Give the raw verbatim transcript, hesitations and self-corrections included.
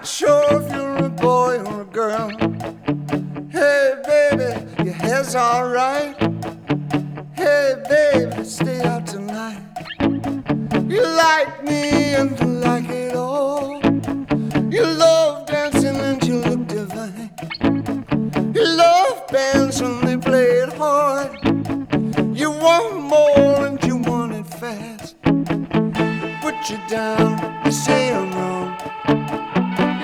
Sure, if you're a boy or a girl. Hey, baby, your hair's alright. Hey, baby, stay out tonight. You like me and you like it all. You love dancing and you look divine. You love bands when they play it hard. You want more and you want it fast. They put you down, you say I'm wrong.